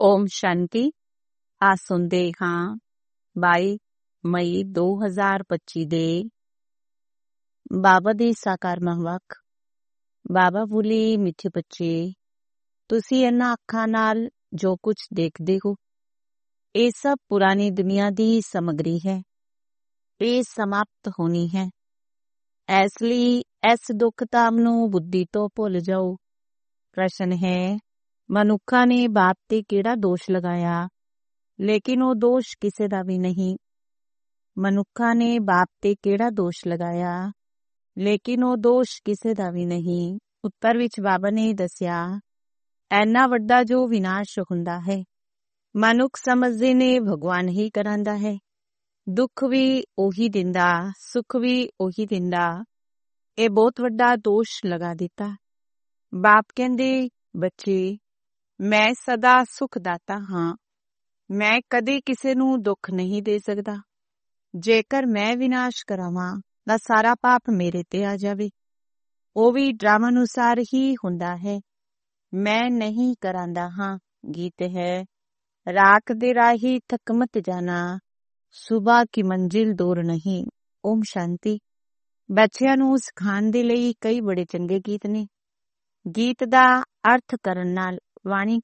ਓਮ ਸ਼ਾਂਤੀ। ਆ ਸੁਣਦੇ ਹਾਂ 22 ਮਈ 2025 ਦੇ ਬਾਬਾ ਦੀ ਸਾਕਾਰ ਮਹਵਾਕ। ਬਾਬਾ ਬੋਲੇ, ਮਿੱਠੇ ਬੱਚੇ, ਤੁਸੀਂ ਇਹਨਾਂ ਅੱਖਾਂ ਨਾਲ ਜੋ ਕੁਝ ਦੇਖਦੇ ਹੋ ਇਹ ਸਭ ਪੁਰਾਣੀ ਦੁਨੀਆ ਦੀ ਸਮੱਗਰੀ ਹੈ। ਇਹ ਸਮਾਪਤ ਹੋਣੀ ਹੈ। ਇਸ ਲਈ ਇਸ ਦੁੱਖਤਾਮ ਨੂੰ ਬੁੱਧੀ ਤੋਂ ਭੁੱਲ ਜਾਓ। ਪ੍ਰਸ਼ਨ ਹੈ, ਮਨੁੱਖਾਂ ਨੇ ਬਾਪ ਤੇ ਕਿਹੜਾ ਦੋਸ਼ ਲਗਾਇਆ, ਲੇਕਿਨ ਉਹ ਦੋਸ਼ ਕਿਸੇ ਦਾ ਵੀ ਨਹੀਂ। ਮਨੁੱਖਾਂ ਨੇ ਬਾਪ ਤੇ ਕਿਹੜਾ ਦੋਸ਼ ਲਗਾਇਆ, ਲੇਕਿਨ ਉਹ ਦੋਸ਼ ਕਿਸੇ ਦਾ ਵੀ ਨਹੀਂ। ਉੱਤਰ ਵਿੱਚ ਬਾਬਾ ਨੇ ਦੱਸਿਆ, ਐਨਾ ਵੱਡਾ ਜੋ ਵਿਨਾਸ਼ ਹੁੰਦਾ ਹੈ ਮਨੁੱਖ ਸਮਝਦੇ ਨੇ ਭਗਵਾਨ ਹੀ ਕਰਾਂਦਾ ਹੈ। ਦੁੱਖ ਵੀ ਉਹੀ ਦਿੰਦਾ, ਸੁੱਖ ਵੀ ਉਹੀ ਦਿੰਦਾ। ਇਹ ਬਹੁਤ ਵੱਡਾ ਦੋਸ਼ ਲਗਾ ਦਿੱਤਾ। ਬਾਪ ਕਹਿੰਦੇ, ਬੱਚੇ, ਮੈਂ ਸਦਾ ਸੁਖ ਦਾਤਾ ਹਾਂ। ਮੈਂ ਕਦੇ ਕਿਸੇ ਨੂੰ ਦੁੱਖ ਨਹੀਂ ਦੇ ਸਕਦਾ। ਜੇਕਰ ਮੈਂ ਵਿਨਾਸ਼ ਕਰਾਵਾਂ ਤਾਂ ਸਾਰਾ ਪਾਪ ਮੇਰੇ ਤੇ ਆ ਜਾਵੇ। ਉਹ ਵੀ ਡਰਾਮਾ ਅਨੁਸਾਰ ਹੀ ਹੁੰਦਾ ਹੈ। ਮੈਂ ਨਹੀਂ ਕਰਾਂਦਾ ਹਾਂ। ਗੀਤ ਹੈ, ਰਾਖ ਦੇ ਰਾਹੀ ਥਕ ਮਤ ਜਾਣਾ, ਸੁਬਹ ਕੀ ਮੰਜ਼ਿਲ ਦੂਰ ਨਹੀਂ। ਓਮ ਸ਼ਾਂਤੀ। ਬੱਚਿਆਂ ਨੂੰ ਸਿਖਾਉਣ ਦੇ ਲਈ ਕਈ ਬੜੇ ਚੰਗੇ ਗੀਤ ਨੇ। ਗੀਤ ਦਾ ਅਰਥ ਕਰਨ ਨਾਲ ਬਾਣੀ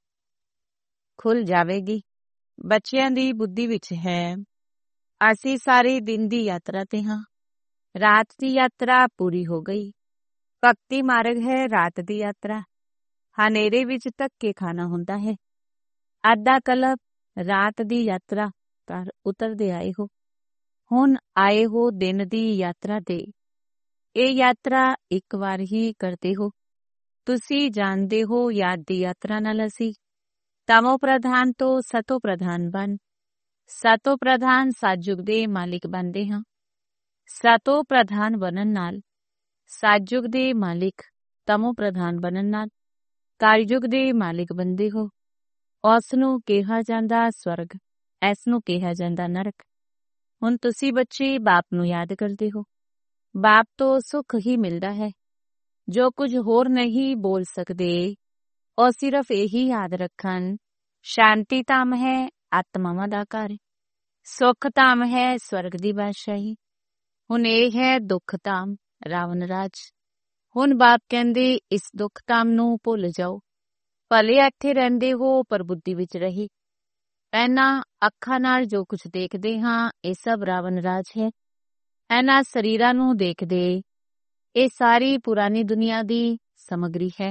ਖੁੱਲ ਜਾਵੇਗੀ। ਬੱਚਿਆਂ ਦੀ ਬੁੱਧੀ ਵਿੱਚ ਹੈ, ਅਸੀਂ ਸਾਰੇ ਦਿਨ ਦੀ ਯਾਤਰਾ ਤੇ ਹਾਂ। ਰਾਤ ਦੀ ਯਾਤਰਾ ਪੂਰੀ ਹੋ ਗਈ। ਭਗਤੀ ਮਾਰਗ ਹੈ ਰਾਤ ਦੀ ਯਾਤਰਾ। ਹਨੇਰੇ ਵਿੱਚ ਧੱਕੇ ਖਾਣਾ ਹੁੰਦਾ ਹੈ। ਅੱਧਾ ਕਲਪ ਰਾਤ ਦੀ ਯਾਤਰਾ ਕਰ ਉਤਰਦੇ ਆਏ ਹੋ। ਹੁਣ ਆਏ ਹੋ ਦਿਨ ਦੀ ਯਾਤਰਾ ਤੇ। ਇਹ ਯਾਤਰਾ ਇੱਕ ਵਾਰ ਹੀ ਕਰਦੇ ਹੋ। ਤੁਸੀਂ ਜਾਣਦੇ ਹੋ, ਯਾਦ ਦੀ ਯਾਤਰਾ ਨਾਲ ਅਸੀਂ ਤਮੋ ਪ੍ਰਧਾਨ ਤੋਂ ਸਤੋ ਪ੍ਰਧਾਨ ਸਤੋ ਪ੍ਰਧਾਨ ਸਤਿਯੁਗ ਦੇ ਮਾਲਿਕ ਬਣਦੇ ਹਾਂ। ਸਤੋ ਪ੍ਰਧਾਨ ਬਣਨ ਨਾਲ ਸਤਿਯੁਗ ਦੇ ਮਾਲਿਕ, ਤਮੋ ਪ੍ਰਧਾਨ ਬਣਨ ਨਾਲ ਕਲਯੁਗ ਦੇ ਮਾਲਿਕ ਬਣਦੇ ਹੋ। ਉਸ ਨੂੰ ਕਿਹਾ ਜਾਂਦਾ ਸਵਰਗ, ਇਸ ਨੂੰ ਕਿਹਾ ਜਾਂਦਾ ਨਰਕ। ਹੁਣ ਤੁਸੀਂ ਬੱਚੇ ਬਾਪ ਨੂੰ ਯਾਦ ਕਰਦੇ ਹੋ। ਬਾਪ ਤੋਂ ਸੁੱਖ ਹੀ ਮਿਲਦਾ ਹੈ। ਜੋ ਕੁਝ ਹੋਰ ਨਹੀਂ ਬੋਲ ਸਕਦੇ, ਉਹ ਸਿਰਫ ਇਹੀ ਯਾਦ ਰੱਖਣ, ਸ਼ਾਂਤੀ ਧਾਮ ਹੈ ਆਤਮਾਵਾਂ ਦਾ ਘਰ। ਸੁੱਖ ਧਾਮ ਹੈ ਸਵਰਗ ਦੀ ਬਾਦਸ਼ਾਹੀ। ਹੁਣ ਇਹ ਹੈ ਦੁੱਖ ਧਾਮ, ਰਾਵਣ ਰਾਜ। ਹੁਣ ਬਾਪ ਕਹਿੰਦੇ, ਇਸ ਦੁੱਖ ਧਾਮ ਨੂੰ ਭੁੱਲ ਜਾਓ। ਭਲੇ ਇੱਥੇ ਰਹਿੰਦੇ ਹੋ ਪਰ ਬੁੱਧੀ ਵਿੱਚ ਰਹੀ। ਇਹਨਾਂ ਅੱਖਾਂ ਨਾਲ ਜੋ ਕੁਝ ਦੇਖਦੇ ਹਾਂ ਇਹ ਸਭ ਰਾਵਣ ਰਾਜ ਹੈ। ਇਹਨਾਂ ਸਰੀਰਾਂ ਨੂੰ ਦੇਖਦੇ, ਇਹ ਸਾਰੀ ਪੁਰਾਣੀ ਦੁਨੀਆ ਦੀ ਸਮੱਗਰੀ ਹੈ।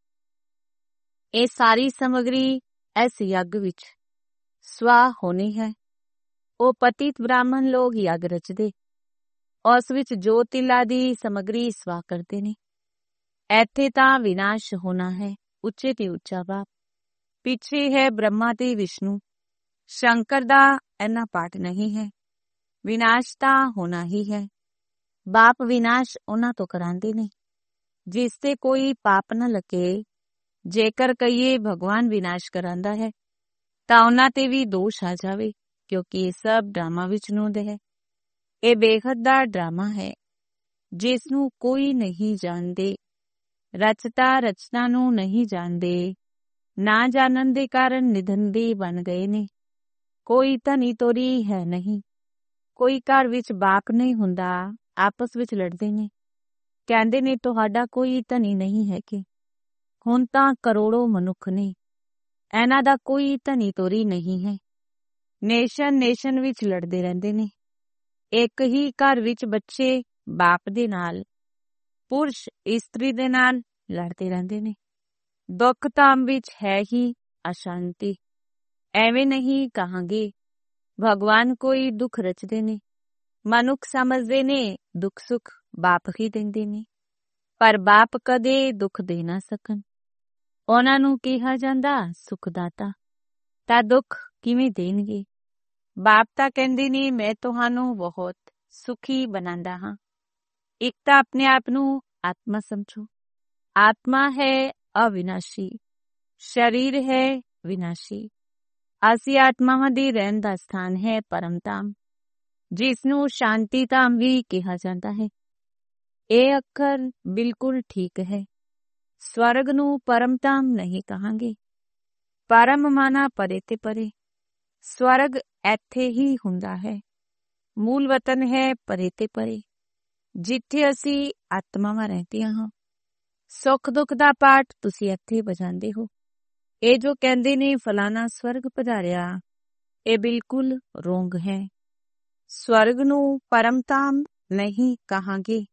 ਇਹ ਸਾਰੀ ਸਮੱਗਰੀ ਇਸ ਯੱਗ ਵਿੱਚ ਸਵਾ ਹੋਣੀ ਹੈ। ਉਹ ਪਤਿਤ ਬ੍ਰਾਹਮਣ ਲੋਕ ਯੱਗ ਰਚਦੇ, ਉਸ ਵਿੱਚ ਜੋ ਤਿਲਾ ਦੀ ਸਮੱਗਰੀ ਸਵਾ ਕਰਦੇ ਨੇ। ਇੱਥੇ ਤਾਂ ਵਿਨਾਸ਼ ਹੋਣਾ ਹੈ। ਉੱਚੇ ਤੇ ਉੱਚਾ ਬਾਪ, ਪਿੱਛੇ ਹੈ ਬ੍ਰਹਮਾ ਤੇ ਵਿਸ਼ਨੂੰ। ਸ਼ੰਕਰ ਦਾ ਇੰਨਾ ਪਾਠ ਨਹੀਂ ਹੈ। ਵਿਨਾਸ਼ ਤਾਂ ਹੋਣਾ ਹੀ ਹੈ। ਬਾਪ ਵਿਨਾਸ਼ ਉਹਨਾਂ ਤੋਂ ਕਰਾਂਦੇ ਨੇ ਜਿਸ ਤੇ ਕੋਈ ਪਾਪ ਨਾ ਲੱਗੇ। ਜੇਕਰ ਕਹੀਏ ਭਗਵਾਨ ਵਿਨਾਸ਼ ਕਰਾਂਦਾ ਹੈ ਤਾਂ ਉਹਨਾਂ ਤੇ ਵੀ ਦੋਸ਼ ਆ ਜਾਵੇ, ਕਿਉਂਕਿ ਇਹ ਸਭ ਡਰਾਮਾ ਵਿੱਚ ਨੂੰਦ ਹੈ। ਇਹ ਬੇਹੱਦ ਦਾ ਡਰਾਮਾ ਹੈ ਜਿਸ ਨੂੰ ਕੋਈ ਨਹੀਂ ਜਾਣਦੇ। ਰਚਤਾ ਰਚਨਾ ਨੂੰ ਨਹੀਂ ਜਾਣਦੇ। ਨਾ ਜਾਣਨ ਦੇ ਕਾਰਨ ਨਿਧਨ ਦੇ ਬਣ ਗਏ ਨੇ। ਕੋਈ ਧਨੀ ਤੋਰੀ ਹੈ ਨਹੀਂ। ਕੋਈ ਘਰ ਵਿੱਚ ਬਾਪ ਨਹੀਂ ਹੁੰਦਾ, ਆਪਸ ਵਿੱਚ ਲੜਦੇ ਨੇ। ਕਹਿੰਦੇ ਨੇ ਤੁਹਾਡਾ ਕੋਈ ਧਨੀ ਨਹੀਂ ਹੈ ਕਿ। ਹੁਣ ਤਾਂ ਕਰੋੜੋਂ ਮਨੁੱਖ ਨੇ, ਇਹਨਾਂ ਦਾ ਕੋਈ ਧਨੀ ਤੋਰੀ ਨਹੀਂ ਹੈ। ਨੇਸ਼ਨ ਵਿੱਚ ਲੜਦੇ ਰਹਿੰਦੇ ਨੇ। ਇੱਕ ਹੀ ਘਰ ਵਿੱਚ ਬੱਚੇ ਬਾਪ ਦੇ ਨਾਲ, ਪੁਰਸ਼ ਇਸਤਰੀ ਦੇ ਨਾਲ ਲੜਦੇ ਰਹਿੰਦੇ ਨੇ। ਦੁੱਖ ਧਾਮ ਵਿੱਚ ਹੈ ਹੀ ਅਸ਼ਾਂਤੀ। ਐਵੇਂ ਨਹੀਂ ਕਹਾਂਗੇ ਭਗਵਾਨ ਕੋਈ ਦੁੱਖ ਰਚਦੇ ਨੇ। ਮਨੁੱਖ ਸਮਝਦੇ ਨੇ ਦੁੱਖ ਸੁੱਖ ਬਾਪ ਹੀ ਦਿੰਦੇ ਨੇ, ਪਰ ਬਾਪ ਕਦੇ ਦੁੱਖ ਦੇ ਨਾ ਸਕਣ। ਉਹਨਾਂ ਨੂੰ ਕਿਹਾ ਜਾਂਦਾ ਸੁਖਦਾਤਾ, ਤਾਂ ਦੁੱਖ ਕਿਵੇਂ ਦੇਣਗੇ। ਬਾਪ ਤਾਂ ਕਹਿੰਦੇ ਨੇ ਮੈਂ ਤੁਹਾਨੂੰ ਬਹੁਤ ਸੁਖੀ ਬਣਾਉਂਦਾ ਹਾਂ। ਇੱਕ ਤਾਂ ਆਪਣੇ ਆਪ ਨੂੰ ਆਤਮਾ ਸਮਝੋ। ਆਤਮਾ ਹੈ ਅਵਿਨਾਸ਼ੀ, ਸਰੀਰ ਹੈ ਵਿਨਾਸ਼ੀ। ਅਸੀਂ ਆਤਮਾਵਾਂ ਦੀ ਰਹਿਣ ਦਾ ਸਥਾਨ ਹੈ ਪਰਮ ਧਾਮ, ਜਿਸ ਨੂੰ ਸ਼ਾਂਤੀ ਧਾਮ ਵੀ ਕਿਹਾ ਜਾਂਦਾ ਹੈ। ਇਹ ਅੱਖਰ ਬਿਲਕੁਲ ਠੀਕ ਹੈ। ਸਵਰਗ ਨੂੰ ਪਰਮ ਧਾਮ ਨਹੀਂ ਕਹਾਂਗੇ। ਪਰਮ ਮਾਨਾ ਪਰੇ ਤੇ ਪਰੇ। ਸਵਰਗ ਇੱਥੇ ਹੀ ਹੁੰਦਾ ਹੈ। ਮੂਲ ਵਤਨ ਹੈ ਪਰੇ ਤੇ ਪਰੇ, ਜਿੱਥੇ ਅਸੀਂ ਆਤਮਾਵਾਂ ਰਹਿੰਦੀਆਂ ਹਾਂ। ਸੁੱਖ ਦੁੱਖ ਦਾ ਪਾਠ ਤੁਸੀਂ ਇੱਥੇ ਵਜਾਉਂਦੇ ਹੋ। ਇਹ ਜੋ ਕਹਿੰਦੇ ਨੇ ਫਲਾਣਾ ਸਵਰਗ ਪਧਾਰਿਆ, ਇਹ ਬਿਲਕੁਲ ਰੋਂਗ ਹੈ। ਸਵਰਗ ਨੂੰ ਪਰਮ ਧਾਮ ਨਹੀਂ ਕਹਾਂਗੇ।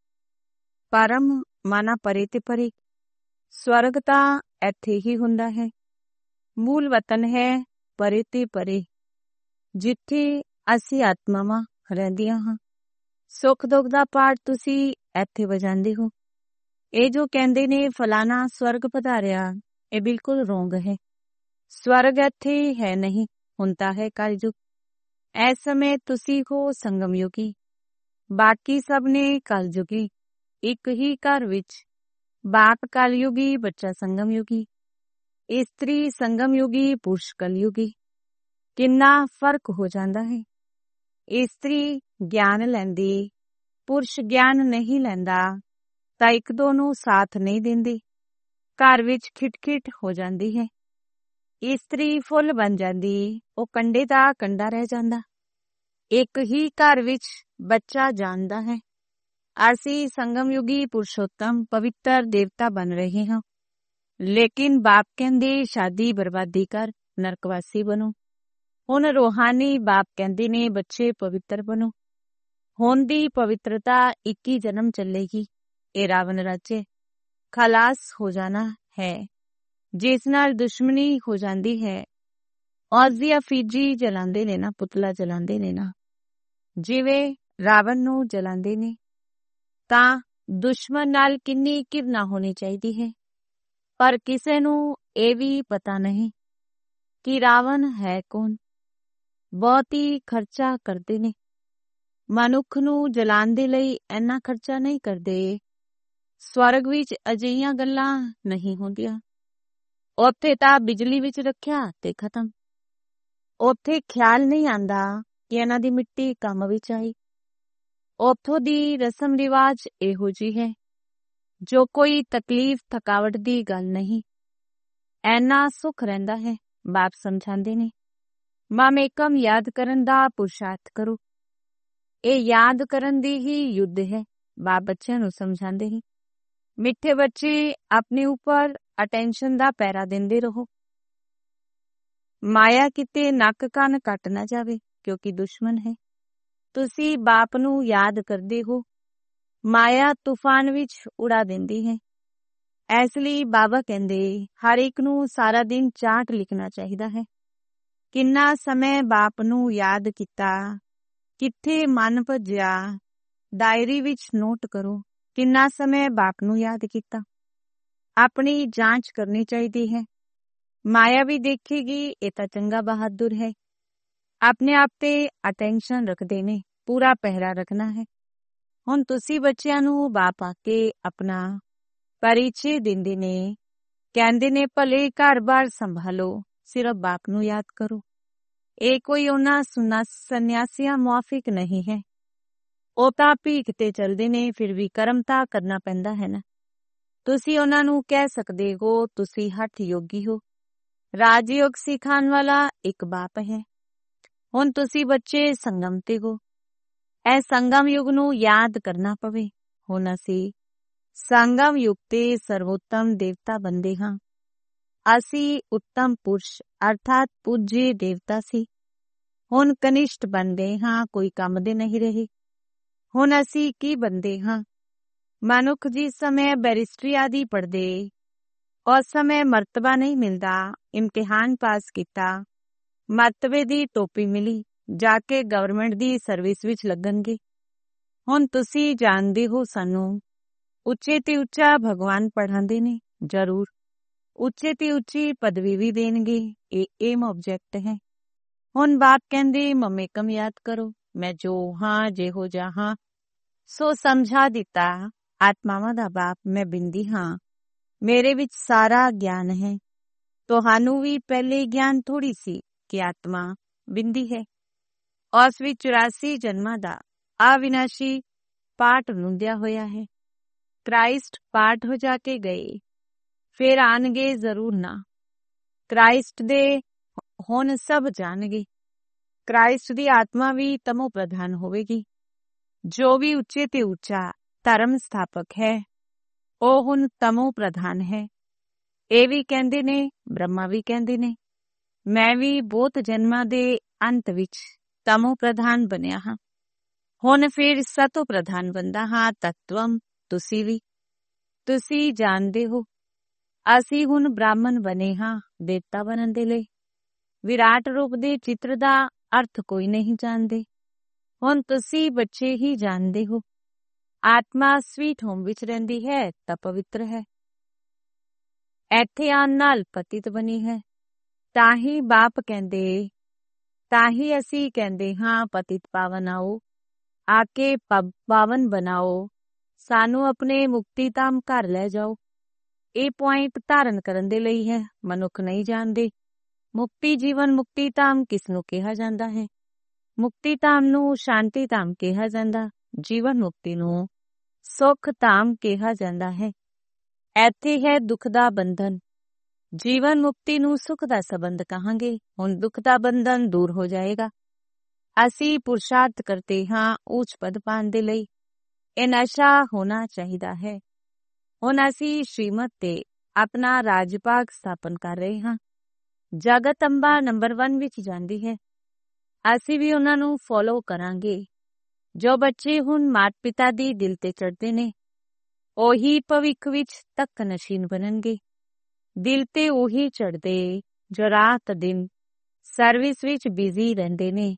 ਪਰਮ ਮਾਨਾ ਪਰੇ ਤੇ ਪਰੇ। ਸਵਰਗ ਤਾਂ ਇੱਥੇ ਹੀ ਹੁੰਦਾ ਹੈ। ਮੂਲ ਵਤਨ ਹੈ ਪਰੇ ਤੇ ਪਰੇ, ਜਿੱਥੇ ਅਸੀਂ ਆਤਮਾਵਾਂ ਰਹਿੰਦੀਆਂ ਹਾਂ। ਸੁੱਖ ਦੁੱਖ ਦਾ ਪਾਠ ਤੁਸੀਂ ਇੱਥੇ ਵਜਾਉਂਦੇ ਹੋ। ਇਹ ਜੋ ਕਹਿੰਦੇ ਨੇ ਫਲਾਣਾ ਸਵਰਗ ਪਧਾਰਿਆ, ਇਹ ਬਿਲਕੁਲ ਰੋਂਗ ਹੈ। ਸਵਰਗ ਇੱਥੇ ਹੈ ਨਹੀਂ, ਹੁੰਦਾ ਹੈ ਕਲਯੁਗ। ਇਸ ਸਮੇਂ ਤੁਸੀਂ ਹੋ ਸੰਗਮ ਯੁਗੀ, ਬਾਕੀ ਸਭ ਨੇ ਕਲਯੁਗੀ। ਇੱਕ ਹੀ ਘਰ ਵਿੱਚ ਬਾਪ ਕਲਯੁਗੀ, ਬੱਚਾ ਸੰਗਮ ਯੁਗੀ, ਇਸਤਰੀ ਸੰਗਮ ਯੁਗੀ, ਪੁਰਸ਼ ਕਲਯੁਗੀ। ਕਿੰਨਾ ਫਰਕ ਹੋ ਜਾਂਦਾ ਹੈ। ਇਸਤਰੀ ਗਿਆਨ ਲੈਂਦੀ, ਪੁਰਸ਼ ਗਿਆਨ ਨਹੀਂ ਲੈਂਦਾ, ਤਾਂ ਇੱਕ ਦੋ ਨੂੰ ਸਾਥ ਨਹੀਂ ਦਿੰਦੀ। ਘਰ ਵਿੱਚ ਖਿਟਖਿਟ ਹੋ ਜਾਂਦੀ ਹੈ। ਇਸਤਰੀ ਫੁੱਲ ਬਣ ਜਾਂਦੀ, ਉਹ ਕੰਡੇ ਦਾ ਕੰਡਾ ਰਹਿ ਜਾਂਦਾ। ਇੱਕ ਹੀ ਘਰ ਵਿੱਚ ਬੱਚਾ ਜਾਣਦਾ ਹੈ ਅਸੀਂ ਸੰਗਮ ਯੁਗੀ ਪੁਰਸ਼ੋਤਮ ਪਵਿੱਤਰ ਦੇਵਤਾ ਬਣ ਰਹੇ ਹਾਂ। ਲੇਕਿਨ ਬਾਪ ਕਹਿੰਦੇ ਸ਼ਾਦੀ ਬਰਬਾਦੀ ਕਰ, ਨਰਕਵਾਸੀ ਬਣੋ। ਹੁਣ ਰੂਹਾਨੀ ਬਾਪ ਕਹਿੰਦੇ ਨੇ ਬੱਚੇ ਪਵਿੱਤਰ ਬਣੋ। ਹੁਣ ਦੀ ਪਵਿੱਤਰਤਾ 21 ਜਨਮ ਚੱਲੇਗੀ। ਇਹ ਰਾਵਣ ਰਾਜੇ ਖਲਾਸ ਹੋ ਜਾਣਾ ਹੈ, ਜਿਸ ਨਾਲ ਦੁਸ਼ਮਣੀ ਹੋ ਜਾਂਦੀ ਹੈ। ਔਜ਼ੀਆ ਫੀਜੀ ਜਲਾਉਂਦੇ ਨੇ ਨਾ, ਪੁਤਲਾ ਜਲਾਉਂਦੇ ਨੇ ਨਾ, ਜਿਵੇਂ ਰਾਵਣ ਨੂੰ ਜਲਾਉਂਦੇ ਨੇ। ਤਾਂ ਦੁਸ਼ਮਣ ਨਾਲ ਕਿੰਨੀ ਘਿਰਨਾ ਹੋਣੀ ਚਾਹੀਦੀ ਹੈ। ਪਰ ਕਿਸੇ ਨੂੰ ਇਹ ਵੀ ਪਤਾ ਨਹੀਂ ਕਿ ਰਾਵਣ ਹੈ ਕੌਣ। ਬਹੁਤ ਹੀ ਖਰਚਾ ਕਰਦੇ ਨੇ। ਮਨੁੱਖ ਨੂੰ ਜਲਾਉਣ ਦੇ ਲਈ ਇੰਨਾ ਖਰਚਾ ਨਹੀਂ ਕਰਦੇ। ਸਵਰਗ ਵਿੱਚ ਅਜਿਹੀਆਂ ਗੱਲਾਂ ਨਹੀਂ ਹੁੰਦੀਆਂ। ਉੱਥੇ ਤਾਂ ਬਿਜਲੀ ਵਿੱਚ ਰੱਖਿਆ ਤੇ ਖਤਮ। ਉੱਥੇ ਖਿਆਲ ਨਹੀਂ ਆਉਂਦਾ ਕਿ ਇਹਨਾਂ ਦੀ ਮਿੱਟੀ ਕੰਮ ਵਿੱਚ ਆਈ। ਉੱਥੋਂ ਦੀ ਰਸਮ ਰਿਵਾਜ ਇਹੋ ਜਿਹੀ ਹੈ ਜੋ ਕੋਈ ਤਕਲੀਫ ਥਕਾਵਟ ਦੀ ਗੱਲ ਨਹੀਂ। ਐਨਾ ਸੁੱਖ ਰਹਿੰਦਾ ਹੈ। ਬਾਪ ਸਮਝਾਉਂਦੇ ਨੇ ਮਾਮੇਕਮ ਯਾਦ ਕਰਨ ਦਾ ਪੁਰਸ਼ਾਰਥ ਕਰੋ। ਇਹ ਯਾਦ ਕਰਨ ਦੀ ਹੀ ਯੁੱਧ ਹੈ। ਬਾਪ ਬੱਚਿਆਂ ਨੂੰ ਸਮਝਾਉਂਦੇ ਨੇ ਮਿੱਠੇ ਬੱਚੇ ਆਪਣੇ ਉੱਪਰ ਅਟੈਂਸ਼ਨ ਦਾ ਪਹਿਰਾ ਦਿੰਦੇ ਰਹੋ। ਮਾਇਆ ਕਿਤੇ ਨੱਕ ਕੰਨ ਕੱਟ ਨਾ ਜਾਵੇ, ਕਿਉਂਕਿ ਦੁਸ਼ਮਣ ਹੈ। ਤੁਸੀਂ ਬਾਪ ਨੂੰ ਯਾਦ ਕਰਦੇ ਹੋ। ਮਾਇਆ ਤੂਫਾਨ ਵਿੱਚ ਉਡਾ ਦਿੰਦੀ ਹੈ। ਇਸ ਲਈ ਬਾਬਾ ਕਹਿੰਦੇ ਹਰ ਇੱਕ ਨੂੰ ਸਾਰਾ ਦਿਨ ਚਾਰਟ ਲਿਖਣਾ ਚਾਹੀਦਾ ਹੈ। ਕਿੰਨਾ ਸਮੇਂ ਬਾਪ ਨੂੰ ਯਾਦ ਕੀਤਾ, ਕਿੱਥੇ ਮਨ ਭੱਜਿਆ, ਡਾਇਰੀ ਵਿੱਚ ਨੋਟ ਕਰੋ। ਕਿੰਨਾ ਸਮੇਂ ਬਾਪ ਨੂੰ ਯਾਦ ਕੀਤਾ। ਆਪਣੀ ਜਾਂਚ ਕਰਨੀ ਚਾਹੀਦੀ ਹੈ। ਮਾਇਆ ਵੀ ਦੇਖੇਗੀ ਇਹ ਤਾਂ ਚੰਗਾ ਬਹਾਦੁਰ ਹੈ। ਆਪਣੇ ਆਪ ਤੇ ਅਟੈਂਸ਼ਨ ਰੱਖਦੇ ਨੇ, ਪੂਰਾ ਪਹਿਰਾ ਰੱਖਣਾ ਹੈ। ਹੁਣ ਤੁਸੀਂ ਬੱਚਿਆਂ ਨੂੰ ਬਾਪ ਆ ਕੇ ਆਪਣਾ ਪਰਿਚੈ ਦਿੰਦੇ ਨੇ, ਕਹਿੰਦੇ ਨੇ ਭਲੇ ਘਰ-ਬਾਰ ਸੰਭਾਲੋ, ਸਿਰਫ ਬਾਪ ਨੂੰ ਯਾਦ ਕਰੋ। ਇਹ ਕੋਈ ਉਹਨਾਂ ਸੰਨਿਆਸੀਆਂ ਮੁਆਫਿਕ ਨਹੀਂ ਹੈ। ਉਹ ਤਾਂ ਭੀਖ ਤੇ ਚਲਦੇ ਨੇ, ਫਿਰ ਵੀ ਕਰਮ ਤਾਂ ਕਰਨਾ ਪੈਂਦਾ ਹੈ ਨਾ। ਤੁਸੀਂ ਉਹਨਾਂ ਨੂੰ ਕਹਿ ਸਕਦੇ ਹੋ ਤੁਸੀਂ ਹਠ ਯੋਗੀ ਹੋ। ਰਾਜਯੋਗ ਸਿਖਾਉਣ ਵਾਲਾ ਇੱਕ ਬਾਪ ਹੈ। ਹੁਣ ਤੁਸੀਂ ਬੱਚੇ ਸੰਗਮ ਤੇ ਹੋ। ਇਹ ਸੰਗਮ ਯੁਗ ਨੂੰ ਯਾਦ ਕਰਨਾ ਪਵੇ। ਹੁਣ ਅਸੀਂ ਸੰਗਮ ਯੁਗ ਤੇ ਸਰਵੋਤਮ ਦੇਵਤਾ ਬੰਦੇ ਹਾਂ। ਅਸੀਂ ਉੱਤਮ ਪੁਰਸ਼ ਅਰਥਾਤ ਪੂਜਯ ਦੇਵਤਾ ਸੀ। ਹੁਣ ਕਨਿਸ਼ਟ ਬਣ ਗਏ ਹਾਂ, ਕੋਈ ਕੰਮ ਦੇ ਨਹੀਂ ਰਹੇ। ਹੁਣ ਅਸੀਂ ਕੀ ਬੰਦੇ ਹਾਂ। ਮਨੁੱਖ ਜਿਸ ਸਮੇਂ ਬੈਰਿਸਟਰੀ ਆਦਿ ਪੜ੍ਹਦੇ, ਉਸ ਸਮੇਂ ਮਰਤਬਾ ਨਹੀਂ ਮਿਲਦਾ। ਇਮਤਿਹਾਨ ਪਾਸ ਕੀਤਾ, ਮਰਤਬੇ ਦੀ ਟੋਪੀ ਮਿਲੀ, ਜਾ ਕੇ ਗਵਰਨਮੈਂਟ ਦੀ ਸਰਵਿਸ ਵਿੱਚ ਲੱਗਣਗੇ। ਹੁਣ ਤੁਸੀਂ ਜਾਣਦੇ ਹੋ ਸਾਨੂੰ ਉੱਚੇ ਤੇ ਉੱਚਾ ਭਗਵਾਨ ਪੜ੍ਹਾਉਂਦੇ ਨੇ। ਜ਼ਰੂਰ ਉੱਚੇ ਤੇ ਉੱਚੀ ਪਦਵੀ ਵੀ ਦੇਣਗੇ। ਇਹ ਏਮ ਆਬਜੈਕਟ ਹੈ। ਹੁਣ ਬਾਪ ਕਹਿੰਦੇ ਮਮੇਕਮ ਯਾਦ ਕਰੋ। ਮੈਂ ਜੋ ਹਾਂ, ਜਿਹੋ ਜਿਹਾ ਹਾਂ ਸੋ ਸਮਝਾ ਦਿੱਤਾ। ਆਤਮਾਵਾਂ ਦਾ ਬਾਪ ਮੈਂ ਬਿੰਦੀ ਹਾਂ। ਮੇਰੇ ਵਿੱਚ ਸਾਰਾ ਗਿਆਨ ਹੈ। ਤੁਹਾਨੂੰ ਵੀ ਪਹਿਲੇ ਗਿਆਨ ਥੋੜੀ ਸੀ ਕਿ ਆਤਮਾ ਬਿੰਦੀ ਹੈ। ਉਸ ਵਿੱਚ 84 ਜਨਮਾਂ ਦਾ ਅਵਿਨਾਸ਼ੀ ਪਾਠ ਰੁੰਦਿਆ ਹੋਇਆ ਹੈ। ਕ੍ਰਾਈਸਟ ਪਾਠ ਹੋ ਜਾ ਕੇ ਗਏ, ਫਿਰ ਆਣਗੇ ਜ਼ਰੂਰ ਨਾ। ਕ੍ਰਾਈਸਟ ਦੇ ਹੁਣ ਸਭ ਜਾਣਗੇ। ਕ੍ਰਾਈਸਟ ਦੀ ਆਤਮਾ ਵੀ ਤਮੋ ਪ੍ਰਧਾਨ ਹੋਵੇਗੀ। ਜੋ ਵੀ ਉੱਚੇ ਤੇ ਉੱਚਾ ਧਰਮ ਸਥਾਪਕ ਹੈ ਉਹ ਹੁਣ ਤਮੋ ਪ੍ਰਧਾਨ ਹੈ। ਇਹ ਵੀ ਕਹਿੰਦੇ ਨੇ, ਬ੍ਰਹਮਾ ਵੀ ਕਹਿੰਦੇ ਨੇ, ਮੈਂ ਵੀ ਬਹੁਤ ਜਨਮਾਂ ਦੇ ਅੰਤ ਵਿੱਚ ਤਮੋ ਪ੍ਰਧਾਨ ਬਣਿਆ ਹਾਂ, ਹੁਣ ਫਿਰ ਸਤੋ ਪ੍ਰਧਾਨ ਬਣਦਾ ਹਾਂ। ਤਤਵਮ ਤੁਸੀਂ ਵੀ, ਤੁਸੀਂ ਜਾਣਦੇ ਹੋ ਅਸੀਂ ਹੁਣ ਬ੍ਰਾਹਮਣ ਬਣੇ ਹਾਂ ਦੇਵਤਾ ਬਣਨ ਦੇ ਲਈ। ਵਿਰਾਟ ਰੂਪ ਦੇ ਚਿੱਤਰ ਦਾ ਅਰਥ ਕੋਈ ਨਹੀਂ ਜਾਣਦੇ, ਹੁਣ ਤੁਸੀਂ ਬੱਚੇ ਹੀ ਜਾਣਦੇ ਹੋ। ਆਤਮਾ ਸਵੀਟ ਹੋਮ ਵਿੱਚ ਰਹਿੰਦੀ ਹੈ ਤਾਂ ਪਵਿੱਤਰ ਹੈ, ਇੱਥੇ ਆਉਣ ਨਾਲ ਪਤਿਤ ਬਣੀ ਹੈ। ਤਾਂ ਹੀ ਬਾਪ ਕਹਿੰਦੇ, ਤਾਂ ਹੀ ਅਸੀਂ ਕਹਿੰਦੇ ਹਾਂ ਪਤਿਤ ਪਾਵਨ ਆਓ, ਆ ਕੇ ਪਾਵਨ ਬਣਾਓ, ਸਾਨੂੰ ਆਪਣੇ ਮੁਕਤੀ ਧਾਮ ਘਰ ਲੈ ਜਾਓ। ਇਹ ਪੁਆਇੰਟ ਧਾਰਨ ਕਰਨ ਦੇ ਲਈ ਹੈ। ਮਨੁੱਖ ਨਹੀਂ ਜਾਣਦੇ ਮੁਕਤੀ ਜੀਵਨ ਮੁਕਤੀ ਧਾਮ ਕਿਸ ਨੂੰ ਕਿਹਾ ਜਾਂਦਾ ਹੈ। ਮੁਕਤੀ ਧਾਮ ਨੂੰ ਸ਼ਾਂਤੀ ਧਾਮ ਕਿਹਾ ਜਾਂਦਾ, ਜੀਵਨ ਮੁਕਤੀ ਨੂੰ ਸੁਖ ਧਾਮ ਕਿਹਾ ਜਾਂਦਾ ਹੈ। ਇੱਥੇ ਹੈ ਦੁੱਖ ਦਾ ਬੰਧਨ, ਜੀਵਨ ਮੁਕਤੀ ਨੂੰ ਸੁਖ ਦਾ ਸੰਬੰਧ ਕਹਾਂਗੇ। ਹੁਣ ਦੁੱਖ ਦਾ ਬੰਧਨ ਦੂਰ ਹੋ ਜਾਏਗਾ। ਅਸੀਂ ਪੁਰਸ਼ਾਰਥ ਕਰਤੇ ਹਾਂ ਉੱਚ ਪਦ ਪਾਉਣ ਦੇ ਲਈ, ਇਹ ਨਸ਼ਾ ਹੋਣਾ ਚਾਹੀਦਾ ਹੈ। ਹੁਣ ਅਸੀਂ ਸ਼੍ਰੀਮਤ ਤੇ ਆਪਣਾ ਰਾਜ ਭਾਗ ਸਥਾਪਨ ਕਰ ਰਹੇ ਹਾਂ। ਜਗਤ ਅੰਬਾ ਨੰਬਰ 1 ਵਿੱਚ ਜਾਂਦੀ ਹੈ, ਅਸੀਂ ਵੀ ਉਹਨਾਂ ਨੂੰ ਫੋਲੋ ਕਰਾਂਗੇ। ਜੋ ਬੱਚੇ ਹੁਣ ਮਾਤਾ ਪਿਤਾ ਦੀ ਦਿਲ ਤੇ ਚੜ੍ਹਦੇ ਨੇ ਉਹੀ ਭਵਿੱਖ ਵਿੱਚ ਤੱਕ ਨਸ਼ੀਨ ਬਣਨਗੇ। ਦਿਲ ਤੇ ਉਹੀ ਚੜ੍ਹਦੇ ਜੋ ਰਾਤ ਦਿਨ ਸਰਵਿਸ ਵਿੱਚ ਬਿਜ਼ੀ ਰਹਿੰਦੇ ਨੇ।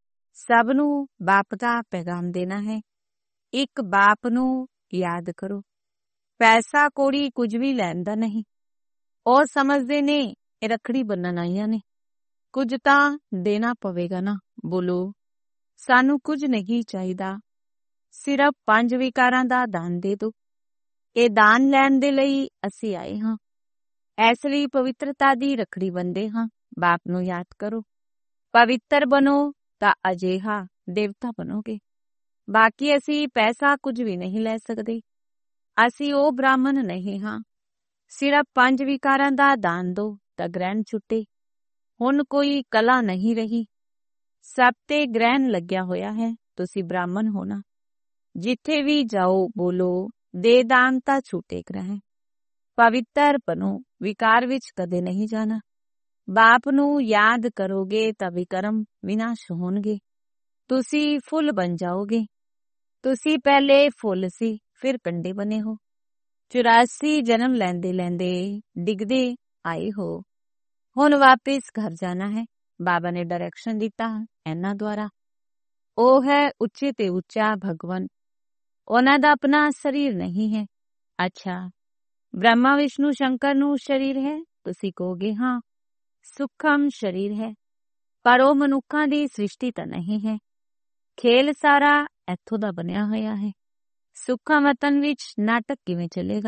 ਸਭ ਨੂੰ ਬਾਪ ਦਾ ਪੈਗਾਮ ਦੇਣਾ ਹੈ। ਇੱਕ ਬਾਪ ਨੂੰ ਯਾਦ ਕਰੋ। ਪੈਸਾ ਕੌੜੀ ਕੁਝ ਵੀ ਲੈਂਦਾ ਨਹੀਂ। ਉਹ ਸਮਝਦੇ ਨੇ ਇਹ ਰੱਖੜੀ ਬੰਨਣ ਆਈਆਂ ਨੇ, ਕੁਝ ਤਾਂ ਦੇਣਾ ਪਵੇਗਾ ਨਾ। ਬੋਲੋ, ਸਾਨੂੰ ਕੁਝ ਨਹੀਂ ਚਾਹੀਦਾ, ਸਿਰਫ 5 ਵਿਕਾਰਾਂ ਦਾ ਦਾਨ ਦੇ ਦੋ। ਇਹ ਦਾਨ ਲੈਣ ਦੇ ਲਈ ਅਸੀਂ ਆਏ ਹਾਂ। ਇਸ ਲਈ ਪਵਿੱਤਰਤਾ ਦੀ ਰੱਖੜੀ ਬੰਨਦੇ ਹਾਂ। ਬਾਪ ਨੂੰ ਯਾਦ ਕਰੋ, ਪਵਿੱਤਰ ਬਣੋ ਤਾਂ ਅਜਿਹਾ ਦੇਵਤਾ ਬਣੋਗੇ। ਬਾਕੀ ਅਸੀਂ ਪੈਸਾ ਕੁਝ ਵੀ ਨਹੀਂ ਲੈ ਸਕਦੇ। ਅਸੀਂ ਉਹ ਬ੍ਰਾਹਮਣ ਨਹੀਂ ਹਾਂ। ਸਿਰਫ 5 ਵਿਕਾਰਾਂ ਦਾ ਦਾਨ ਦੋ ਤਾਂ ਗ੍ਰਹਿਣ ਛੁੱਟੇ। ਹੁਣ ਕੋਈ ਕਲਾ ਨਹੀਂ ਰਹੀ, ਸਭ ਤੇ ਗ੍ਰਹਿਣ ਲੱਗਿਆ ਹੋਇਆ ਹੈ। ਤੁਸੀਂ ਬ੍ਰਾਹਮਣ ਹੋਣਾ, ਜਿੱਥੇ ਵੀ ਜਾਓ ਬੋਲੋ ਦੇ ਦਾਨ ਤਾਂ ਛੂਟੇ ਗ੍ਰਹਿਣ। ਪਵਿੱਤਰ ਬਣੋ, ਵਿਕਾਰ ਵਿੱਚ ਕਦੇ ਨਹੀਂ ਜਾਣਾ। ਬਾਪ ਨੂੰ ਯਾਦ ਕਰੋਗੇ ਤਾਂ ਵਿਕਰਮ ਵਿਨਾਸ਼ ਹੋਣਗੇ। ਤੁਸੀਂ ਫੁੱਲ ਬਣ ਜਾਓਗੇ। ਤੁਸੀਂ ਪਹਿਲੇ ਫੁੱਲ ਸੀ, ਫਿਰ ਕੰਡੇ ਬਣੇ ਹੋ। 84 ਜਨਮ ਲੈਂਦੇ ਲੈਂਦੇ ਡਿੱਗਦੇ ਆਏ ਹੋ। ਹੁਣ ਵਾਪਿਸ ਘਰ ਜਾਣਾ ਹੈ। ਬਾਬਾ ਨੇ ਡਾਇਰੈਕਸ਼ਨ ਦਿੱਤਾ ਇਹਨਾਂ ਦੁਆਰਾ। ਉਹ ਹੈ ਉੱਚੇ ਤੇ ਉੱਚਾ ਭਗਵਾਨ। ਉਹਨਾਂ ਦਾ ਆਪਣਾ ਸਰੀਰ ਨਹੀਂ ਹੈ। ਅੱਛਾ, ਬ੍ਰਹਮਾ ਵਿਸ਼ਨੂੰ ਸ਼ੰਕਰ ਨੂੰ ਸਰੀਰ ਹੈ। ਤੁਸੀਂ ਕਹੋਗੇ ਹਾਂ, ਸੂਖਮ ਸਰੀਰ ਹੈ, ਪਰ ਉਹ ਮਨੁੱਖਾਂ ਦੀ ਸ੍ਰਿਸ਼ਟੀ ਤਾਂ ਨਹੀਂ ਹੈ। ਖੇਲ ਸਾਰਾ ਇੱਥੋਂ ਦਾ ਬਣਿਆ ਹੋਇਆ ਹੈ। ਸੂਖਮ ਵਤਨ ਵਿੱਚ ਨਾਟਕ ਕਿਵੇਂ ਚੱਲੇਗਾ?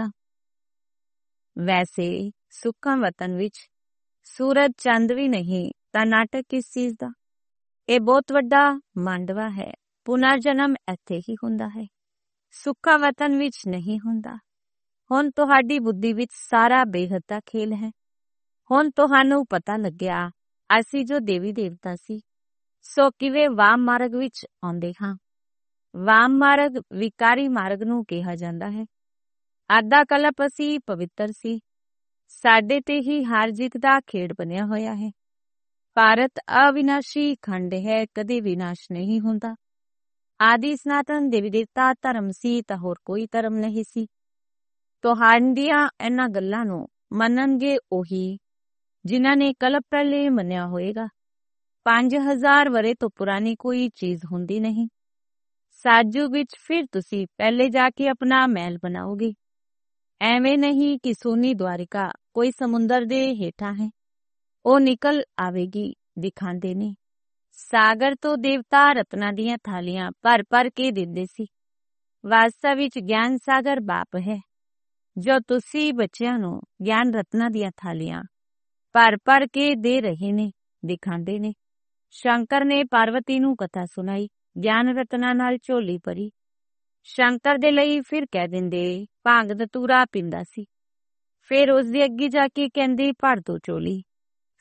ਵੈਸੇ ਸੂਖਮ ਵਤਨ ਵਿੱਚ ਸੂਰਜ ਚੰਦ ਵੀ ਨਹੀਂ ਤਾਂ ਨਾਟਕ ਕਿਸ ਚੀਜ਼ ਦਾ? ਇਹ ਬਹੁਤ ਵੱਡਾ ਮਾਂਡਵਾ ਹੈ। ਪੁਨਰ ਜਨਮ ਇੱਥੇ ਹੀ ਹੁੰਦਾ ਹੈ, ਸੂਖਮ ਵਤਨ ਵਿੱਚ ਨਹੀਂ ਹੁੰਦਾ। ਹੁਣ ਤੁਹਾਡੀ ਬੁੱਧੀ ਵਿੱਚ ਸਾਰਾ ਬੇਹੱਦ ਦਾ ਖੇਲ ਹੈ। ਹੁਣ ਤੁਹਾਨੂੰ ਪਤਾ ਲੱਗਿਆ ਅਸੀਂ ਜੋ ਦੇਵੀ ਦੇਵਤਾ ਸੀ ਸੋ ਕਿਵੇਂ ਵਾਮ ਮਾਰਗ ਵਿੱਚ ਆਉਂਦੇ ਹਾਂ। ਵਾਮ ਮਾਰਗ ਵਿਕਾਰੀ ਮਾਰਗ ਨੂੰ ਕਿਹਾ ਜਾਂਦਾ ਹੈ। ਅੱਧਾ ਕਲਪ ਅਸੀਂ ਪਵਿੱਤਰ ਸੀ। ਸਾਡੇ ਤੇ ਹੀ ਹਾਰ ਜਿੱਤ ਦਾ ਖੇਡ ਬਣਿਆ ਹੋਇਆ ਹੈ। ਭਾਰਤ ਅਵਿਨਾਸ਼ੀ ਖੰਡ ਹੈ, ਕਦੇ ਵਿਨਾਸ਼ ਨਹੀਂ ਹੁੰਦਾ। ਆਦਿ ਸਨਾਤਨ ਦੇਵੀ ਦੇਵਤਾ ਧਰਮ ਸੀ ਤਾਂ ਹੋਰ ਕੋਈ ਧਰਮ ਨਹੀਂ ਸੀ। ਤੁਹਾਡੀਆਂ ਇਹਨਾਂ ਗੱਲਾਂ ਨੂੰ ਮੰਨਣਗੇ ਉਹੀ ਜਿਨ੍ਹਾਂ ਨੇ ਕਲਪ ਪ੍ਰਲੇ ਮੰਨਿਆ ਹੋਏਗਾ। 5000 ਵਰੇ ਤੋਂ ਪੁਰਾਣੀ ਕੋਈ ਚੀਜ਼ ਹੁੰਦੀ ਨਹੀਂ। ਸਾਜੂ ਵਿੱਚ ਫਿਰ ਤੁਸੀਂ ਪਹਿਲੇ ਜਾ ਕੇ ਆਪਣਾ ਮਹਿਲ ਬਣਾਓਗੇ। ਐਵੇਂ ਨਹੀਂ ਕਿ ਸੋਨੀ ਦਵਾਰਿਕਾ ਕੋਈ ਸਮੁੰਦਰ ਦੇ ਹੇਠਾਂ ਹੈ, ਉਹ ਨਿਕਲ ਆਵੇਗੀ। ਦਿਖਾਉਂਦੇ ਨੇ ਸਾਗਰ ਤੋਂ ਦੇਵਤਾ ਰਤਨਾਂ ਦੀਆਂ ਥਾਲੀਆਂ ਭਰ ਭਰ ਕੇ ਦਿੰਦੇ ਸੀ। ਵਾਸਤਵ ਵਿੱਚ ਗਿਆਨ ਸਾਗਰ ਬਾਪ ਹੈ, ਜੋ ਤੁਸੀਂ ਬੱਚਿਆਂ ਨੂੰ ਗਿਆਨ ਰਤਨਾਂ ਦੀਆਂ ਥਾਲੀਆਂ ਭਰ ਭਰ ਕੇ ਦੇ ਰਹੇ ਨੇ। ਦਿਖਾਉਂਦੇ ਨੇ ਸ਼ੰਕਰ ਨੇ ਪਾਰਵਤੀ ਨੂੰ ਕਥਾ ਸੁਣਾਈ, ਗਿਆਨ ਰਤਨਾਂ ਨਾਲ ਝੋਲੀ ਭਰੀ। ਸ਼ੰਕਰ ਦੇ ਲਈ ਫਿਰ ਕਹਿ ਦਿੰਦੇ ਭਾਂਗ ਧਤੂਰਾ ਪੀਂਦਾ ਸੀ। ਫਿਰ ਉਸਦੇ ਅੱਗੇ ਜਾ ਕੇ ਕਹਿੰਦੇ ਭਰ ਦੋ ਝੋਲੀ।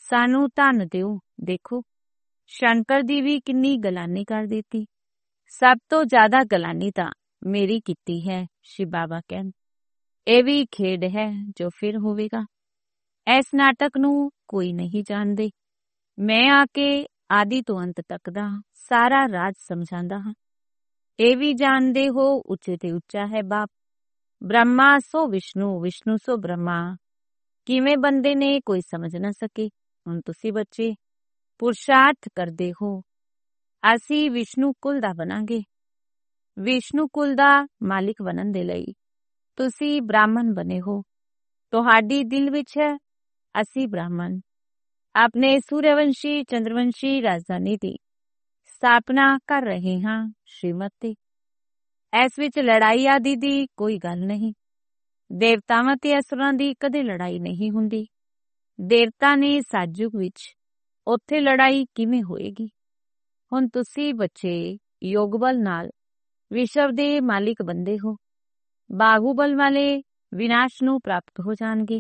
ਸਾਨੂੰ ਧਨ ਦਿਓ। ਦੇਖੋ ਸ਼ੰਕਰ ਦੀ ਵੀ ਕਿੰਨੀ ਗਲਾਨੀ ਕਰ ਦਿੱਤੀ। ਸਭ ਤੋਂ ਜ਼ਿਆਦਾ ਗਲਾਨੀ ਤਾਂ ਮੇਰੀ ਕੀਤੀ ਹੈ। ਸ਼ਿਵ ਬਾਬਾ ਕਹਿਣ ਇਹ ਵੀ ਖੇਡ ਹੈ ਜੋ ਫਿਰ ਹੋਵੇਗਾ। ਇਸ ਨਾਟਕ ਨੂੰ ਕੋਈ ਨਹੀਂ ਜਾਣਦੇ। ਮੈਂ ਆ ਕੇ ਆਦਿ ਤੋਂ ਅੰਤ ਤੱਕ ਦਾ ਸਾਰਾ ਰਾਜ ਸਮਝਾਉਂਦਾ ਹਾਂ। ਇਹ ਵੀ ਜਾਣਦੇ ਹੋ ਉੱਚੇ ਤੇ ਉੱਚਾ ਹੈ ਬਾਪ। ਬ੍ਰਹਮਾ ਸੋ ਵਿਸ਼ਨੂੰ, ਵਿਸ਼ਨੂੰ ਸੋ ਬ੍ਰਹਮਾ। ਕਿਵੇਂ ਬੰਦੇ ਨੇ ਕੋਈ ਸਮਝ ਨਾ ਸਕੇ। ਹੁਣ ਤੁਸੀਂ ਬੱਚੇ ਪੁਰਸ਼ਾਰਥ ਕਰਦੇ ਹੋ। ਅਸੀਂ ਵਿਸ਼ਨੂੰ ਕੁਲ ਦਾ ਬਣਾਂਗੇ। ਵਿਸ਼ਨੂੰ ਕੁਲ ਦਾ ਮਾਲਿਕ ਬਣਨ ਦੇ ਲਈ ਤੁਸੀਂ ਬ੍ਰਾਹਮਣ ਬਣੇ ਹੋ। ਤੁਹਾਡੀ ਦਿਲ ਵਿੱਚ ਹੈ ਅਸੀਂ ਬ੍ਰਾਹਮਣ ਆਪਣੇ ਸੂਰਯਵੰਸ਼ੀ ਚੰਦਰਵੰਸ਼ੀ ਰਾਜਧਾਨੀ ਦੀ ਸਥਾਪਨਾ ਕਰ ਰਹੇ ਹਾਂ। ਸ਼੍ਰੀਮਤ ਤੇ ਇਸ ਵਿੱਚ ਲੜਾਈ ਆਦਿ ਦੀ ਕੋਈ ਗੱਲ ਨਹੀਂ। ਦੇਵਤਾਵਾਂ ਤੇ ਅਸੁਰਾਂ ਦੀ ਕਦੇ ਲੜਾਈ ਨਹੀਂ ਹੁੰਦੀ। ਦੇਵਤਾ ਨੇ ਸਤਿਯੁਗ ਵਿੱਚ, ਉੱਥੇ ਲੜਾਈ ਕਿਵੇਂ ਹੋਏਗੀ। ਹੁਣ ਤੁਸੀਂ ਬੱਚੇ ਯੋਗ ਬਲ ਨਾਲ ਵਿਸ਼ਵ ਦੇ ਮਾਲਿਕ ਬੰਦੇ ਹੋ। ਬਾਹੂਬਲ ਵਾਲੇ ਵਿਨਾਸ਼ ਨੂੰ ਪ੍ਰਾਪਤ ਹੋ ਜਾਣਗੇ।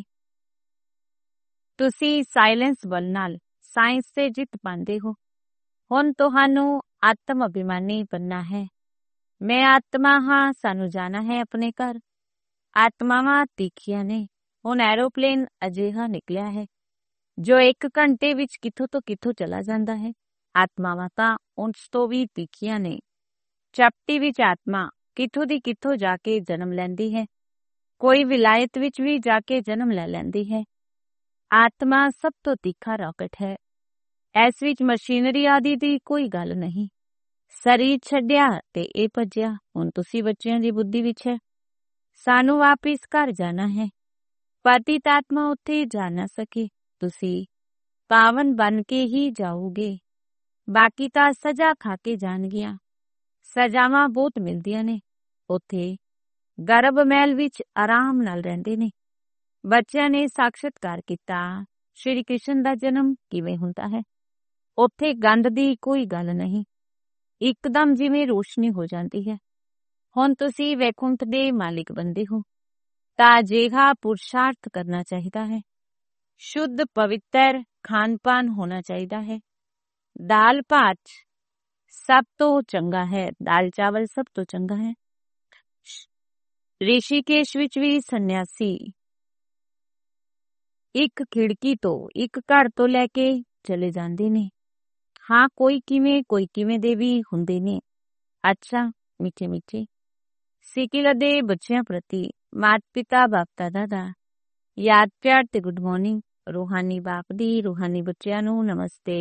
ਤੁਸੀਂ ਸਾਇਲੈਂਸ ਬਲ ਨਾਲ ਸਾਇੰਸ ਤੇ ਜਿੱਤ ਪਾਉਂਦੇ ਹੋ। ਹੁਣ ਤੁਹਾਨੂੰ ਆਤਮ ਅਭਿਮਾਨੀ ਬਣਨਾ ਹੈ। ਮੈਂ ਆਤਮਾ ਹਾਂ, ਸਾਨੂੰ ਜਾਣਾ ਹੈ ਆਪਣੇ ਘਰ। ਆਤਮਾਵਾਂ ਤਿੱਖੀਆਂ ਨੇ। ਹੁਣ ਐਰੋਪਲੇਨ ਅਜਿਹਾ ਨਿਕਲਿਆ ਹੈ ਜੋ 1 ਘੰਟੇ ਵਿੱਚ ਕਿੱਥੋਂ ਤੋਂ ਕਿੱਥੋਂ ਚਲਾ ਜਾਂਦਾ ਹੈ। ਆਤਮਾਵਾਂ ਤਾਂ ਉਸ ਤੋਂ ਵੀ ਤਿੱਖੀਆਂ ਨੇ। ਚਪਟੀ ਵਿੱਚ ਆਤਮਾ ਕਿੱਥੋਂ ਦੀ ਕਿੱਥੋਂ ਜਾ ਕੇ ਜਨਮ ਲੈਂਦੀ ਹੈ। ਕੋਈ ਵਿਲਾਇਤ ਵਿੱਚ ਵੀ ਜਾ ਕੇ ਜਨਮ ਲੈ ਲੈਂਦੀ ਹੈ। ਆਤਮਾ ਸਭ ਤੋਂ ਤਿੱਖਾ ਰਾਕਟ ਹੈ। ਇਸ ਵਿੱਚ ਮਸ਼ੀਨਰੀ ਆਦਿ ਦੀ ਕੋਈ ਗੱਲ ਨਹੀਂ। ਸਰੀਰ ਛੱਡਿਆ ਤੇ ਇਹ ਭੱਜਿਆ। ਹੁਣ ਤੁਸੀਂ ਬੱਚਿਆਂ ਦੀ ਬੁੱਧੀ ਵਿੱਚ ਹੈ ਸਾਨੂੰ ਵਾਪਿਸ ਘਰ ਜਾਣਾ ਹੈ। ਪਤਿਤ ਆਤਮਾ ਉੱਥੇ ਜਾ ਨਾ ਸਕੇ। ਤੁਸੀਂ ਪਾਵਨ ਬਣ ਕੇ ਹੀ ਜਾਓਗੇ। ਬਾਕੀ ਤਾਂ ਸਜ਼ਾ ਖਾ ਕੇ ਜਾਣਗੀਆਂ। ਸਜ਼ਾਵਾਂ ਬਹੁਤ ਮਿਲਦੀਆਂ ਨੇ। ਉੱਥੇ ਗਰਭ ਮਹਿਲ ਵਿੱਚ ਆਰਾਮ ਨਾਲ ਰਹਿੰਦੇ ਨੇ। ਬੱਚਿਆਂ ਨੇ ਸਾਖਸ਼ਾਤਕਾਰ ਕੀਤਾ ਸ਼੍ਰੀ ਕ੍ਰਿਸ਼ਨ ਦਾ ਜਨਮ ਕਿਵੇਂ ਹੁੰਦਾ ਹੈ। ਉੱਥੇ ਗੰਧ ਦੀ ਕੋਈ ਗੱਲ ਨਹੀਂ। ਇੱਕਦਮ ਜਿਵੇਂ ਰੋਸ਼ਨੀ ਹੋ ਜਾਂਦੀ ਹੈ। ਹੁਣ ਤੁਸੀਂ ਵੈਕੁੰਠ ਦੇ ਮਾਲਿਕ ਬੰਦੇ ਹੋ ਤਾਂ ਅਜਿਹਾ ਪੁਰਸ਼ਾਰਥ ਕਰਨਾ ਚਾਹੀਦਾ ਹੈ। ਸ਼ੁੱਧ ਪਵਿੱਤਰ ਖਾਣ ਪਾਨ ਹੋਣਾ ਚਾਹੀਦਾ ਹੈ। ਦਾਲ ਭਾਤ ਸਭ ਤੋਂ ਚੰਗਾ ਹੈ। ਦਾਲ ਚਾਵਲ ਸਭ ਤੋਂ ਚੰਗਾ ਹੈ। ਰਿਸ਼ੀਕੇਸ਼ ਵਿੱਚ ਵੀ ਸੰਨਿਆਸੀ ਇੱਕ ਖਿੜਕੀ ਤੋਂ ਇੱਕ ਘਰ ਤੋਂ ਲੈ ਕੇ ਚਲੇ ਜਾਂਦੇ ਨੇ। ਹਾਂ ਕੋਈ ਕਿਵੇਂ ਦੇ ਵੀ ਹੁੰਦੇ ਨੇ। ਅੱਛਾ ਮਿੱਠੇ ਮਿੱਠੇ ਸਿੱਕਿਲ ਦੇ ਬੱਚਿਆਂ ਪ੍ਰਤੀ ਮਾਤ ਪਿਤਾ ਬਾਪ ਦਾਦਾ ਦਾ ਯਾਦ ਪਿਆਰ ਤੇ ਗੁੱਡ ਮਾਰਨਿੰਗ। ਰੂਹਾਨੀ ਬਾਪ ਦੀ ਰੂਹਾਨੀ ਬੱਚਿਆਂ ਨੂੰ ਨਮਸਤੇ।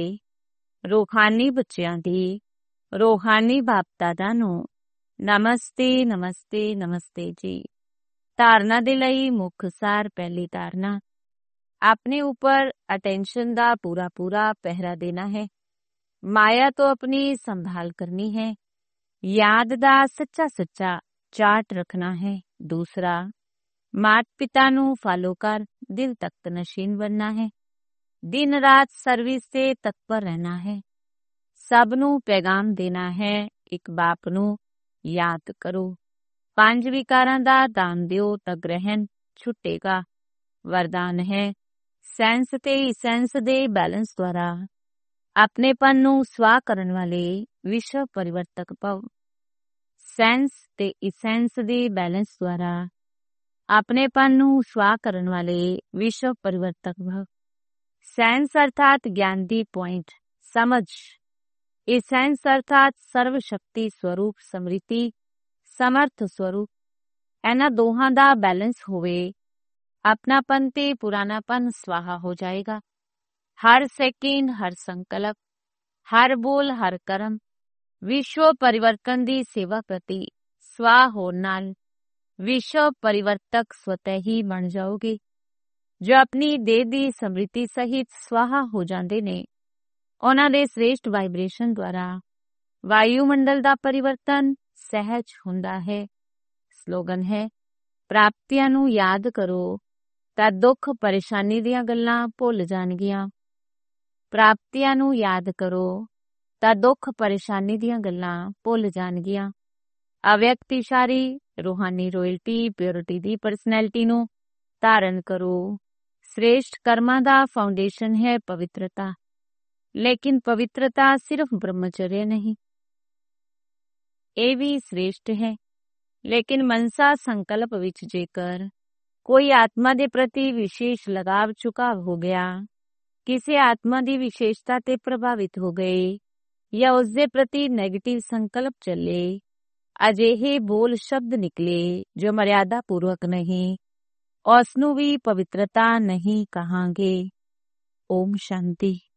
ਰੂਹਾਨੀ ਬੱਚਿਆਂ ਦੀ ਰੂਹਾਨੀ ਬਾਪ ਦਾਦਾ ਨੂੰ ਨਮਸਤੇ ਨਮਸਤੇ ਨਮਸਤੇ ਜੀ। ਧਾਰਨਾ ਦੇ ਲਈ ਮੁੱਖ ਸਾਰ। ਪਹਿਲੀ ਧਾਰਨਾ ਆਪਣੇ ਉੱਪਰ ਅਟੈਂਸ਼ਨ ਦਾ ਪੂਰਾ ਪਹਿਰਾ ਦੇਣਾ ਹੈ। ਮਾਇਆ ਤੋਂ ਆਪਣੀ ਸੰਭਾਲ ਕਰਨੀ ਹੈ। ਯਾਦ ਦਾ ਸੱਚਾ ਚਾਰਟ ਰੱਖਣਾ ਹੈ। ਦੂਸਰਾ ਮਾਤ ਪਿਤਾ ਨੂੰ ਫਾਲੋ ਕਰ ਦਿਲ ਤਖਤ ਨਸ਼ੀਨ ਬਣਨਾ ਹੈ। ਦਿਨ ਰਾਤ ਸਰਵਿਸ ਤੇ ਤਤਪਰ ਰਹਿਣਾ ਹੈ। ਸਭ ਨੂੰ ਪੈਗਾਮ ਦੇਣਾ ਹੈ। ਇੱਕ ਬਾਪ ਨੂੰ ਯਾਦ ਕਰੋ। 5 ਵਿਕਾਰਾਂ ਦਾ ਦਾਨ ਦਿਓ ਤਾਂ ਗ੍ਰਹਿਣ ਛੁੱਟੇਗਾ। ਵਰਦਾਨ ਹੈ ਸੈਂਸ ਤੇ ਇਸੈਂਸ ਦੇ ਬੈਲੈਂਸ ਦੁਆਰਾ ਆਪਣੇਪਨ ਨੂੰ ਸਵਾ ਕਰਨ ਵਾਲੇ ਵਿਸ਼ਵ ਪਰਿਵਰਤਕ ਭਵ। ਸੈਂਸ ਤੇ ਇਸੈਂਸ ਦੇ ਬੈਲੈਂਸ ਦੁਆਰਾ ਆਪਣੇਪਨ ਨੂੰ ਸਵਾ ਕਰਨ ਵਾਲੇ ਵਿਸ਼ਵ ਪਰਿਵਰਤਕ ਭਵ। ਸੈਂਸ ਅਰਥਾਤ ਗਿਆਨ ਦੀ ਪੁਆਇੰਟ ਸਮਝ। ਇਸੈਂਸ ਅਰਥਾਤ ਸਰਵ ਸ਼ਕਤੀ ਸਰੂਪ ਸਮ੍ਰਿਤੀ ਸਮਰਥ ਸਰੂਪ। ਇਹਨਾਂ ਦੋਹਾਂ ਦਾ ਬੈਲੈਂਸ ਹੋਵੇ ਆਪਣਾਪਨ ਤੇ ਪੁਰਾਣਾਪਨ ਸਵਾਹਾ ਹੋ ਜਾਏਗਾ। ਹਰ ਸੈਕਿੰਡ ਹਰ ਸੰਕਲਪ ਹਰ ਬੋਲ ਹਰ ਕਰਮ ਵਿਸ਼ਵ ਪਰਿਵਰਤਨ ਦੀ ਸੇਵਾ ਪ੍ਰਤੀ ਸਵਾਹ ਹੋਣ ਨਾਲ ਵਿਸ਼ਵ ਪਰਿਵਰਤਕ ਸਵਤः ਹੀ ਬਣ ਜਾਓਗੇ। ਜੋ ਆਪਣੀ ਦੇਹ ਦੀ ਸਮ੍ਰਿਤੀ ਸਹਿਤ ਸਵਾਹਾ ਹੋ ਜਾਂਦੇ ਨੇ ਉਹਨਾਂ ਦੇ ਸ੍ਰੇਸ਼ਟ ਵਾਈਬ੍ਰੇਸ਼ਨ ਦੁਆਰਾ ਵਾਯੂਮੰਡਲ ਦਾ ਪਰਿਵਰਤਨ ਸਹਿਜ ਹੁੰਦਾ ਹੈ। ਸਲੋਗਨ ਹੈ ਪ੍ਰਾਪਤੀਆਂ ਨੂੰ ਯਾਦ ਕਰੋ ਤਾਂ ਦੁੱਖ ਪਰੇਸ਼ਾਨੀ ਦੀਆਂ ਗੱਲਾਂ ਭੁੱਲ ਜਾਣਗੀਆਂ। ਪ੍ਰਾਪਤੀਆਂ ਨੂੰ ਯਾਦ ਕਰੋ ਤਾਂ ਦੁੱਖ ਪਰੇਸ਼ਾਨੀ ਦੀਆਂ ਗੱਲਾਂ ਭੁੱਲ ਜਾਣਗੀਆਂ। ਅਵਿਅਕਤੀਸ਼ਾਰੀ ਰੂਹਾਨੀ ਰੋਇਲਟੀ ਪਿਓਰਿਟੀ ਦੀ ਪਰਸਨੈਲਿਟੀ ਨੂੰ ਧਾਰਨ ਕਰੋ। श्रेष्ठ कर्मा ਦਾ ਫਾਊਂਡੇਸ਼ਨ ਹੈ ਪਵਿੱਤਰਤਾ। ਲੇਕਿਨ ਪਵਿੱਤਰਤਾ ਸਿਰਫ ਬ੍ਰਹਮਚर्य ਨਹੀਂ, ਇਹ ਵੀ श्रेष्ठ ਹੈ। ਲੇਕਿਨ ਮਨਸਾ ਸੰਕਲਪ ਵਿੱਚ ਜੇਕਰ ਕੋਈ ਆਤਮਾ ਦੇ ਪ੍ਰਤੀ ਵਿਸ਼ੇਸ਼ ਲਗਾਵ ਝੁਕਾਵ ਹੋ ਗਿਆ, ਕਿਸੇ ਆਤਮਾ ਦੀ ਵਿਸ਼ੇਸ਼ਤਾ ਤੇ ਪ੍ਰਭਾਵਿਤ ਹੋ ਗਏ ਜਾਂ ਉਸਦੇ ਪ੍ਰਤੀ ਨੈਗੇਟਿਵ ਸੰਕਲਪ ਚੱਲੇ, ਅਜਿਹੇ ਬੋਲ ਸ਼ਬਦ ਨਿਕਲੇ ਜੋ ਮਰਿਆਦਾ ਪੂਰਵਕ ਨਹੀਂ, ਉਸ ਨੂੰ ਵੀ ਪਵਿੱਤਰਤਾ ਨਹੀਂ ਕਹਾਂਗੇ। ਓਮ ਸ਼ਾਂਤੀ।